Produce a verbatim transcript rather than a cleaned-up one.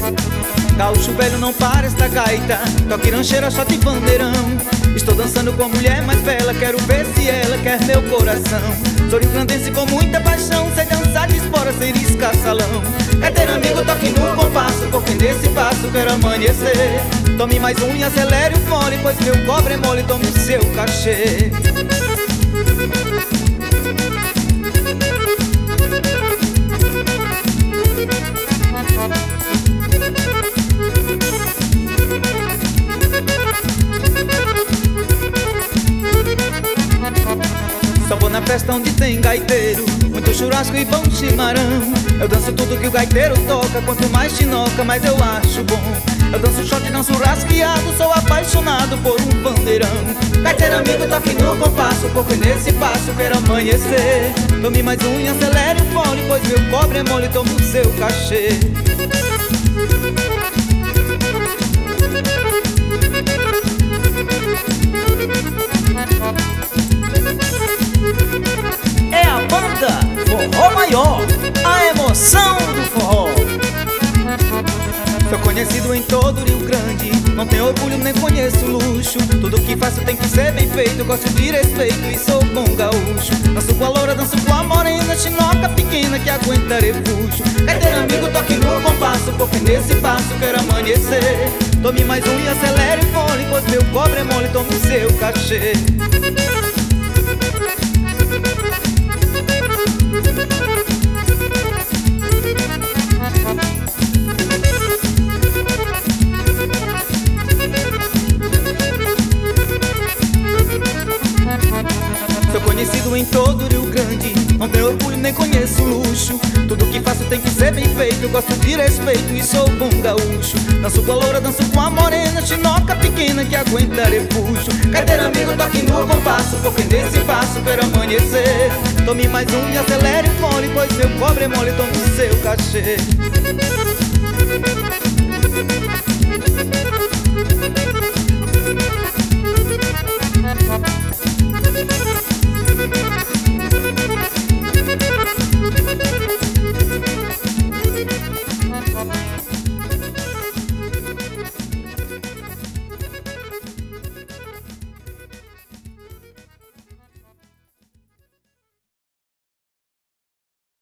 Gaúcho velho não para esta gaita, toque rancheira, shot e bandeirão. Estou dançando com a mulher mais bela, quero ver se ela quer meu coração. Sou rio-grandense com muita paixão, sei dançar de espora, sei riscar salão. Quer ter amigo, toque no compasso, porque nesse passo quero amanhecer. Tome mais um e acelere o fole, pois meu cobre é mole, tome o seu cachê. Só vou na festa onde tem gaiteiro, muito churrasco e bom chimarrão. Eu danço tudo que o gaiteiro toca, quanto mais chinoca, mais eu acho bom. Eu danço shot, danço rasqueado, sou apaixonado por um bandeirão. Gaiteiro amigo, toque no compasso, porque nesse passo quero amanhecer. Tome mais um e acelere o fole, pois meu cobre é mole, tome o seu cachê. É a banda Forró Maior, a emoção do forró. Sou conhecido em todo o Rio Grande, não tenho orgulho nem conheço luxo. Tudo que faço tem que ser bem feito, gosto de respeito e sou bom gaúcho. Danço com a loura, danço com a morena, chinoca pequena que aguenta refúgio. Gaiteiro amigo, toque no compasso, porque nesse passo quero amanhecer. Tome mais um e acelere o fole, pois meu cobre é mole, tome o seu cachê. Sou conhecido em todo o Rio Grande, não tenho orgulho nem conheço luxo. Tudo que faço tem que ser bem feito, gosto de respeito e sou bom gaúcho. Danço com a loura, danço com a morena, chinoca pequena que aguenta refúgio. Gaiteiro amigo, toque no compasso, porque nesse passo quero amanhecer. Tome mais um e acelere o fole, pois meu cobre é mole, tome o seu cachê.